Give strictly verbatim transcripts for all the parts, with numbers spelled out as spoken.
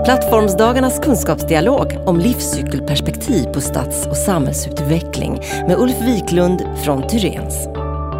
Plattformsdagarnas kunskapsdialog om livscykelperspektiv på stads- och samhällsutveckling med Ulf Wiklund från Tyréns.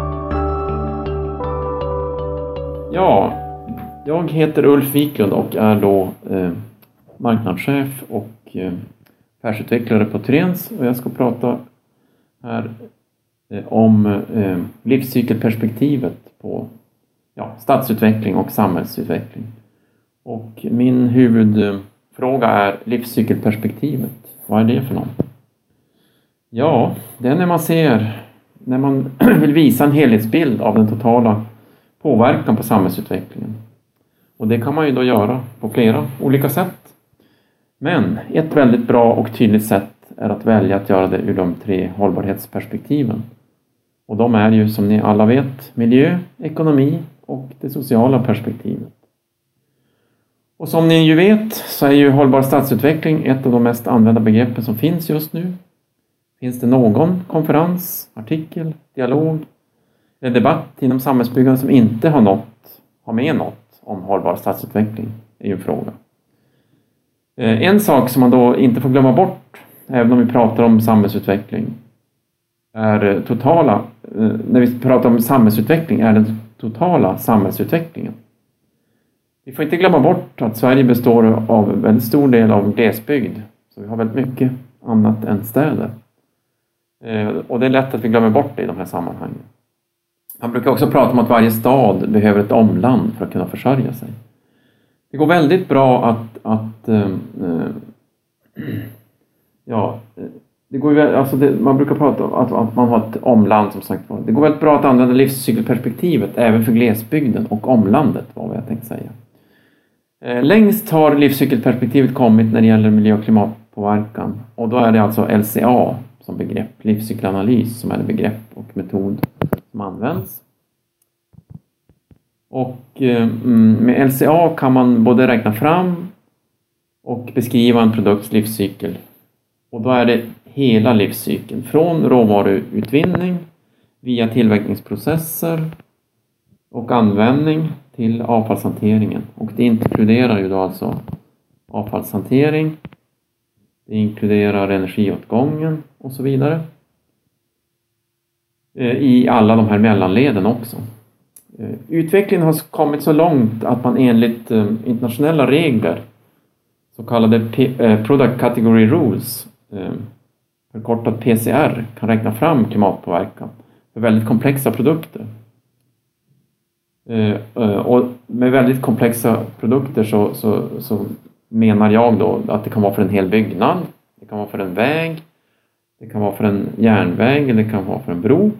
Ja, jag heter Ulf Wiklund och är då eh, marknadschef och eh, affärsutvecklare på Tyréns, och jag ska prata här eh, om eh, livscykelperspektivet på ja, stadsutveckling och samhällsutveckling. Och min huvudfråga är livscykelperspektivet. Vad är det för något? Ja, det är när man ser, när man vill visa en helhetsbild av den totala påverkan på samhällsutvecklingen. Och det kan man ju då göra på flera olika sätt. Men ett väldigt bra och tydligt sätt är att välja att göra det ur de tre hållbarhetsperspektiven. Och de är ju, som ni alla vet, miljö, ekonomi och det sociala perspektivet. Och som ni ju vet så är ju hållbar stadsutveckling ett av de mest använda begreppen som finns just nu. Finns det någon konferens, artikel, dialog eller debatt inom samhällsbyggande som inte har, något, har med något om hållbar stadsutveckling? Är ju en fråga. En sak som man då inte får glömma bort, även om vi pratar om samhällsutveckling, är totala, när vi pratar om samhällsutveckling, är den totala samhällsutvecklingen. Vi får inte glömma bort att Sverige består av en väldigt stor del av glesbygd. Så vi har väldigt mycket annat än städer. Och det är lätt att vi glömmer bort det i de här sammanhangen. Man brukar också prata om att varje stad behöver ett omland för att kunna försörja sig. Det går väldigt bra att, att äh, ja, det går ju, alltså det, man brukar prata om att, att man har ett omland, som sagt. Det går väldigt bra att använda livscykelperspektivet även för glesbygden och omlandet, vad jag tänkte säga. Eh, längst har livscykelperspektivet kommit när det gäller miljö- och klimatpåverkan. Och då är det alltså L C A som begrepp, livscykelanalys, som är det begrepp och metod som används. Och eh, med L C A kan man både räkna fram och beskriva en produkts livscykel. Och då är det hela livscykeln, från råvaruutvinning via tillverkningsprocesser och användning till avfallshanteringen. Och det inkluderar ju då alltså avfallshantering, det inkluderar energiåtgången och så vidare. I alla de här mellanleden också. Utvecklingen har kommit så långt att man enligt internationella regler, så kallade Product Category Rules, förkortat P C R, kan räkna fram klimatpåverkan för väldigt komplexa produkter. Och med väldigt komplexa produkter så, så, så menar jag då att det kan vara för en hel byggnad, det kan vara för en väg, det kan vara för en järnväg eller det kan vara för en bro.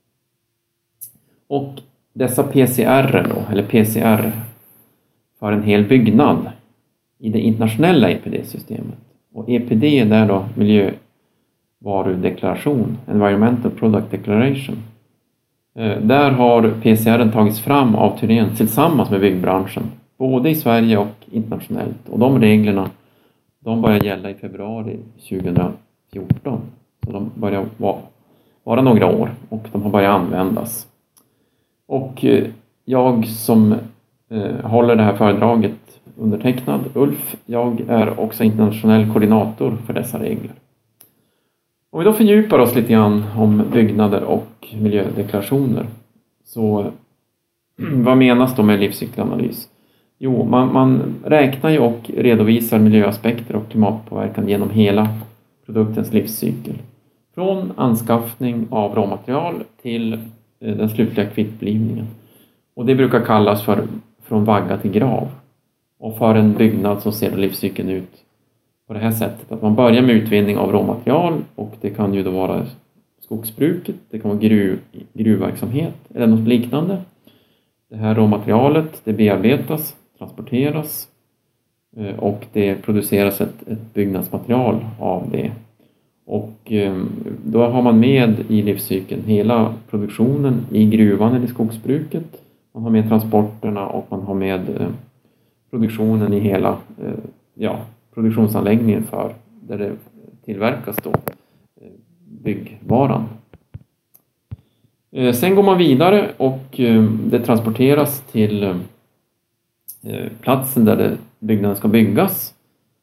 Och dessa P C R då, eller P C R för en hel byggnad i det internationella E P D-systemet. Och E P D är där då miljövarudeklaration, Environmental Product Declaration. Där har P C R tagits fram av Tyréns tillsammans med byggbranschen, både i Sverige och internationellt. Och de reglerna, de börjar gälla i februari tjugohundrafjorton. Så de börjar vara, vara några år och de har börjat användas. Och jag som eh, håller det här föredraget, undertecknad Ulf, jag är också internationell koordinator för dessa regler. Om vi då fördjupar oss lite grann om byggnader och miljödeklarationer, så vad menas då med livscykelanalys? Jo, man, man räknar ju och redovisar miljöaspekter och klimatpåverkan genom hela produktens livscykel. Från anskaffning av råmaterial till den slutliga kvittblivningen. Och det brukar kallas för från vagga till grav. Och för en byggnad så ser livscykeln ut på det här sättet. Att man börjar med utvinning av råmaterial, och det kan ju då vara skogsbruket, det kan vara gruv, gruvverksamhet eller något liknande. Det här råmaterialet, det bearbetas, transporteras och det produceras ett, ett byggnadsmaterial av det. Och då har man med i livscykeln hela produktionen i gruvan eller skogsbruket. Man har med transporterna och man har med produktionen i hela ja, produktionsanläggningen för där det tillverkas då byggvaran. Sen går man vidare och det transporteras till platsen där det, byggnaden ska byggas.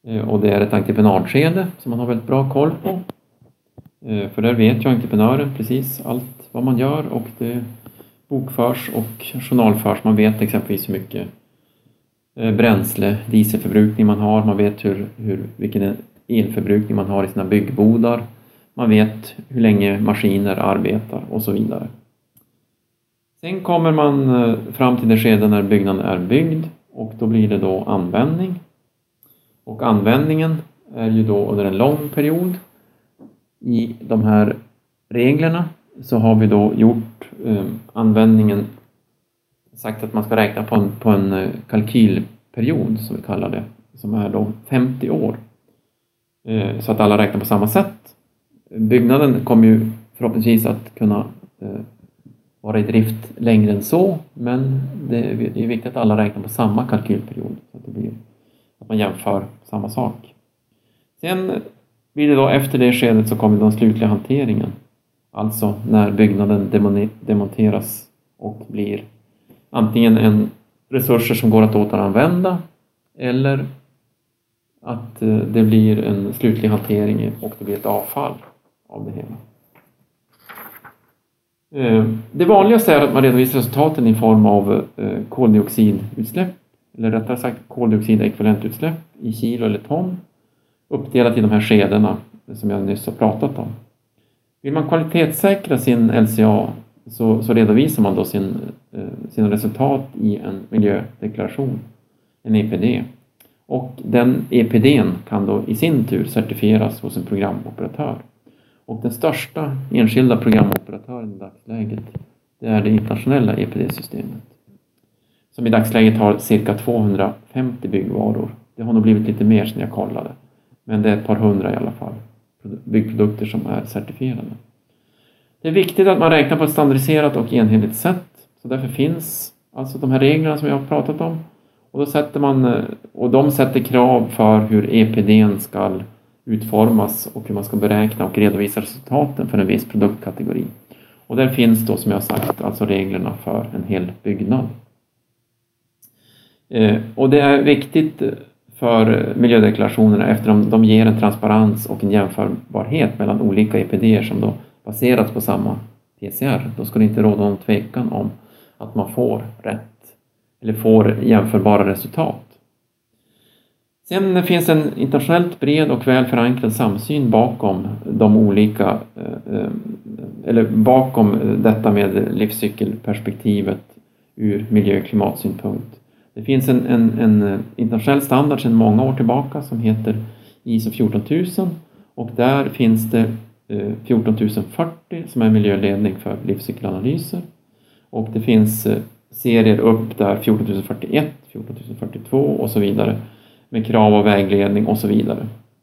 Och det är ett entreprenadskede som man har väldigt bra koll på. För där vet ju entreprenören precis allt vad man gör och det bokförs och journalförs. Man vet exempelvis hur mycket bränsle, dieselförbrukning man har. Man vet hur, hur, vilken elförbrukning man har i sina byggbodar. Man vet hur länge maskiner arbetar och så vidare. Sen kommer man fram till det skede när byggnaden är byggd och då blir det då användning. Och användningen är ju då under en lång period. I de här reglerna så har vi då gjort eh, användningen, sagt att man ska räkna på en, på en kalkylperiod som vi kallar det, som är då femtio år. Eh, så att alla räknar på samma sätt. Byggnaden kommer ju förhoppningsvis att kunna eh, vara i drift längre än så, men det är viktigt att alla räknar på samma kalkylperiod så att det blir att man jämför samma sak. Sen blir det då efter det skedet så kommer den slutliga hanteringen. Alltså när byggnaden demonteras och blir antingen en resurser som går att återanvända eller att det blir en slutlig hantering och det blir ett avfall av det hela. Det vanligaste är att man redovisar resultaten i form av koldioxidutsläpp, eller rättare sagt koldioxidekvivalentutsläpp i kilo eller ton, uppdelat i de här skedena som jag nyss har pratat om. Vill man kvalitetssäkra sin L C A så, så redovisar man då sin, sina resultat i en miljödeklaration, en E P D. Och den E P D:n kan då i sin tur certifieras hos en programoperatör. Och den största enskilda programoperatören i dagsläget, det är det internationella E P D-systemet. Som i dagsläget har cirka tvåhundrafemtio byggvaror. Det har nog blivit lite mer sedan jag kollade. Men det är ett par hundra i alla fall. Byggprodukter som är certifierade. Det är viktigt att man räknar på ett standardiserat och enhetligt sätt. Så därför finns alltså de här reglerna som jag har pratat om. Och, då sätter man, och de sätter krav för hur E P D:n ska utformas och hur man ska beräkna och redovisa resultaten för en viss produktkategori. Och där finns då, som jag har sagt, alltså reglerna för en hel byggnad. Eh, och det är viktigt för miljödeklarationerna eftersom de ger en transparens och en jämförbarhet mellan olika E P D:er som då baseras på samma P C R. Då ska det inte råda någon tvekan om att man får rätt eller får jämförbara resultat. Sen finns en internationellt bred och väl förankrad samsyn bakom de olika eller bakom detta med livscykelperspektivet ur miljö- och klimatsynpunkt. Det finns en, en, en internationell standard sedan många år tillbaka som heter I S O fjorton tusen och där finns det fjorton tusen fyrtio som är miljöledning för livscykelanalyser och det finns serier upp där fjorton tusen fyrtioett, fjorton tusen fyrtiotvå och så vidare med krav och vägledning och så vidare.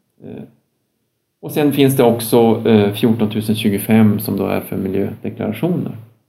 Och sen finns det också fjorton tusen tjugofem som då är för miljödeklarationer.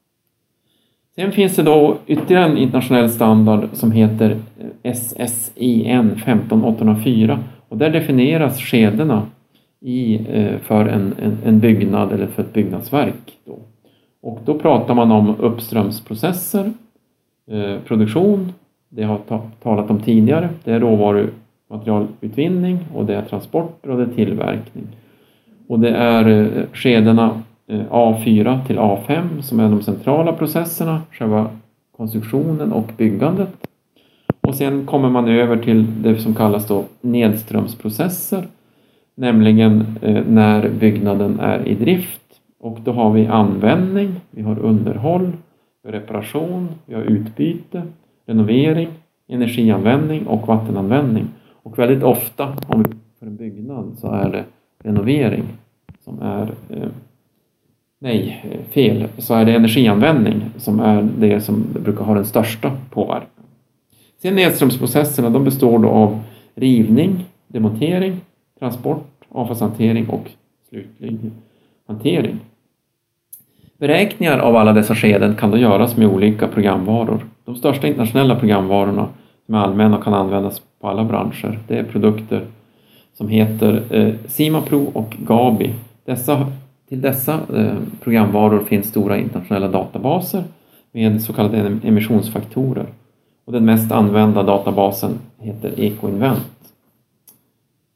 Sen finns det då ytterligare en internationell standard som heter S S I N femton åttahundrafyra och där definieras skedena i, för en, en, en byggnad eller för ett byggnadsverk. Då. Och då pratar man om uppströmsprocesser, eh, produktion, det har jag talat om tidigare, det är råvarumaterialutvinning och det är transporter och det är tillverkning. Och det är eh, skedena A fyra till A fem som är de centrala processerna, själva konstruktionen och byggandet. Och sen kommer man över till det som kallas då nedströmsprocesser, nämligen eh, när byggnaden är i drift. Och då har vi användning, vi har underhåll, vi har reparation, vi har utbyte, renovering, energianvändning och vattenanvändning. Och väldigt ofta, om vi för en byggnad, så är det renovering som är... Eh, Nej, fel. Så är det energianvändning som är det som brukar ha den största påverkan. Sen nedströmsprocesserna, de består då av rivning, demontering, transport, avfallshantering och slutlig hantering. Beräkningar av alla dessa skeden kan då göras med olika programvaror. De största internationella programvarorna som är allmänna och kan användas på alla branscher, det är produkter som heter eh, Cimapro och Gabi. Dessa Till dessa eh, programvaror finns stora internationella databaser med så kallade emissionsfaktorer. Och den mest använda databasen heter EcoInvent.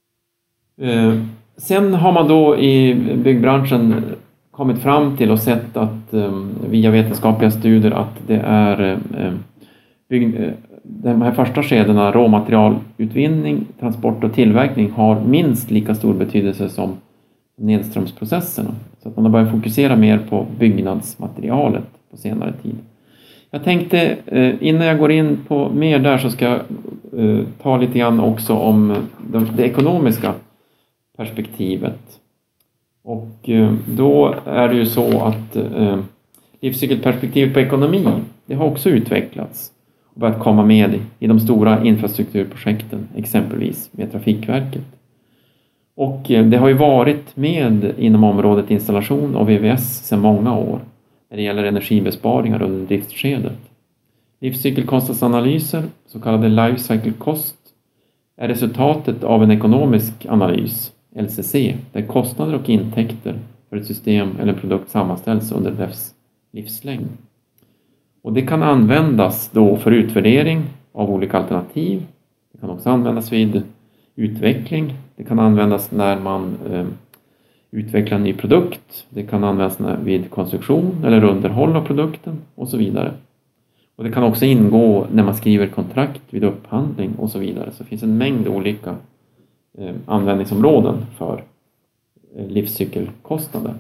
Sen har man då i byggbranschen kommit fram till och sett att via vetenskapliga studier att det är bygg, de här första skedena, råmaterialutvinning, transport och tillverkning, har minst lika stor betydelse som nedströmsprocesserna. Så att man har börjat fokusera mer på byggnadsmaterialet på senare tid. Jag tänkte, innan jag går in på mer där, så ska jag ta lite grann också om det ekonomiska perspektivet. Och då är det ju så att livscykelperspektivet på ekonomi, det har också utvecklats och börjat komma med i de stora infrastrukturprojekten, exempelvis med Trafikverket. Och det har ju varit med inom området installation av V V S sedan många år när det gäller energibesparingar under driftskedet. Livscykelkostnadsanalyser, så kallade life cycle cost, är resultatet av en ekonomisk analys, L C C, där kostnader och intäkter för ett system eller en produkt sammanställs under dess livslängd. Och det kan användas då för utvärdering av olika alternativ. Det kan också användas vid utveckling. Det kan användas när man eh, utvecklar en ny produkt. Det kan användas vid konstruktion eller underhåll av produkten och så vidare. Och det kan också ingå när man skriver kontrakt vid upphandling och så vidare. Så det finns en mängd olika eh, användningsområden för eh, livscykelkostnader.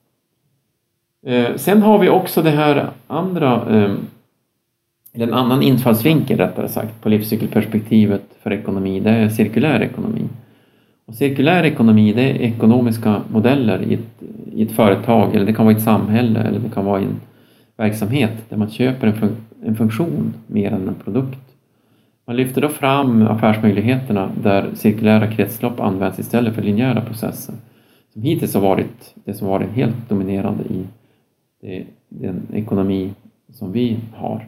Eh, sen har vi också det här andra, eh, en annan infallsvinkel rättare sagt på livscykelperspektivet för ekonomi. Det är cirkulär ekonomi. Och cirkulär ekonomi, det är ekonomiska modeller i ett, i ett företag, eller det kan vara i ett samhälle, eller det kan vara i en verksamhet där man köper en, fun- en funktion mer än en produkt. Man lyfter då fram affärsmöjligheterna där cirkulära kretslopp används istället för linjära processer, som hittills har varit det som varit helt dominerande i det, den ekonomi som vi har.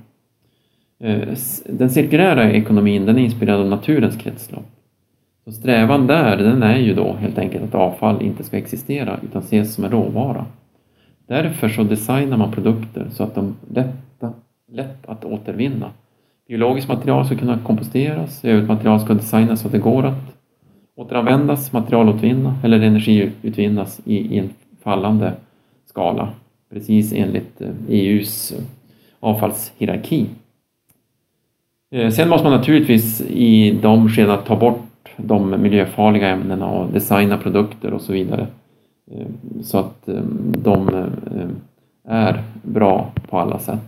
Den cirkulära ekonomin, den är inspirerad av naturens kretslopp. Så strävan där, den är ju då helt enkelt att avfall inte ska existera utan ses som en råvara. Därför så designar man produkter så att de är lätta, lätt att återvinna. Biologiskt material ska kunna komposteras, övrigt material ska designas så att det går att återanvändas, materialåtervinna eller energiutvinnas i, i en fallande skala. Precis enligt E U:s avfallshierarki. Sen måste man naturligtvis i de skedena ta bort de miljöfarliga ämnena och designa produkter och så vidare. Så att de är bra på alla sätt.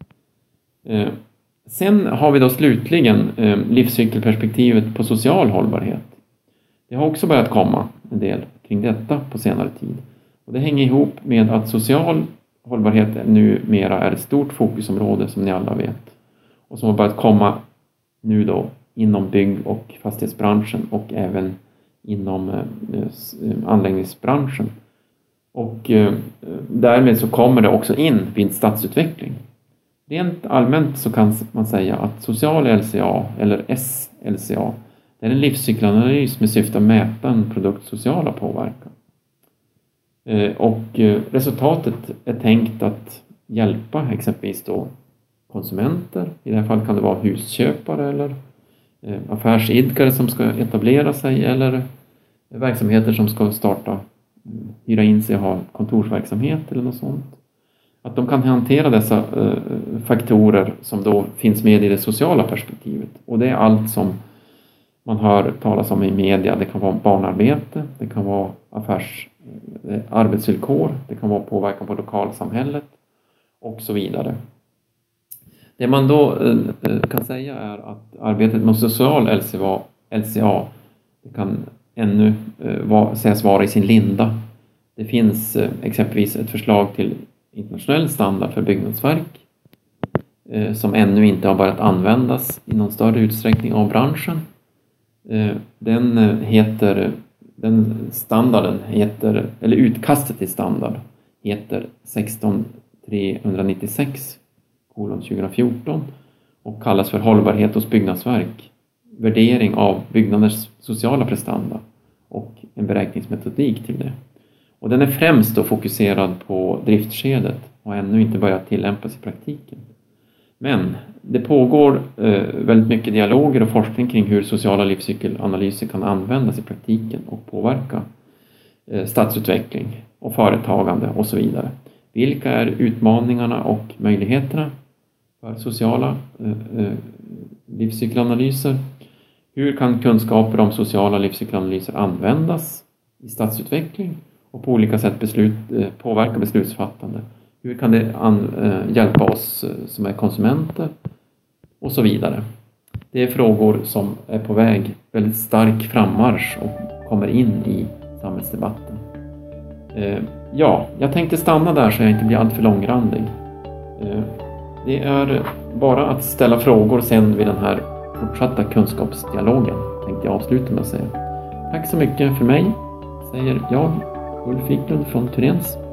Sen har vi då slutligen livscykelperspektivet på social hållbarhet. Det har också börjat komma en del kring detta på senare tid. Och det hänger ihop med att social hållbarhet numera är ett stort fokusområde som ni alla vet. Och som har börjat komma nu då inom bygg- och fastighetsbranschen och även inom anläggningsbranschen. Och därmed så kommer det också in vid stadsutveckling. Rent allmänt så kan man säga att social L C A eller S L C A är en livscykelanalys med syfte att mäta en produkts sociala påverkan. Och resultatet är tänkt att hjälpa exempelvis då konsumenter. I det här fallet kan det vara husköpare eller affärsidkare som ska etablera sig eller verksamheter som ska starta, hyra in sig och ha kontorsverksamhet eller något sånt. Att de kan hantera dessa faktorer som då finns med i det sociala perspektivet. Och det är allt som man hör talas om i media. Det kan vara barnarbete, det kan vara affärs arbetsvillkor, det kan vara påverkan på lokalsamhället och så vidare. Det man då kan säga är att arbetet med social L C A det kan ännu sägas vara i sin linda. Det finns exempelvis ett förslag till internationell standard för byggnadsverk som ännu inte har börjat användas i någon större utsträckning av branschen. Den heter, den standarden heter, eller utkastet till standard heter sexton trehundranittiosex kolon tjugohundrafjorton och kallas för hållbarhet hos byggnadsverk, värdering av byggnaders sociala prestanda och en beräkningsmetodik till det. Och den är främst då fokuserad på driftskedet och ännu inte börjat tillämpas i praktiken. Men det pågår eh, väldigt mycket dialoger och forskning kring hur sociala livscykelanalyser kan användas i praktiken och påverka eh, stadsutveckling och företagande och så vidare. Vilka är utmaningarna och möjligheterna för sociala eh, eh, livscykelanalyser? Hur kan kunskaper om sociala livscykelanalyser användas i stadsutveckling och på olika sätt beslut, eh, påverka beslutsfattande? Hur kan det an, eh, hjälpa oss eh, som är konsumenter? Och så vidare. Det är frågor som är på väg väldigt stark frammarsch och kommer in i samhällsdebatten. Eh, ja, jag tänkte stanna där så jag inte blir alltför långrandig. Eh, det är bara att ställa frågor sen vid den här fortsatta kunskapsdialogen, tänkte jag avsluta med att säga. Tack så mycket för mig, säger jag, Ulf Wiklund från Thyrens.